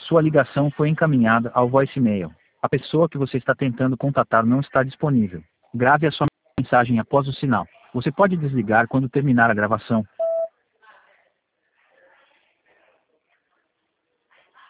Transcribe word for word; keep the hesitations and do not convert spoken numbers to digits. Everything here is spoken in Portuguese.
Sua ligação foi encaminhada ao voicemail. A pessoa que você está tentando contatar não está disponível. Grave a sua mensagem após o sinal. Você pode desligar quando terminar a gravação.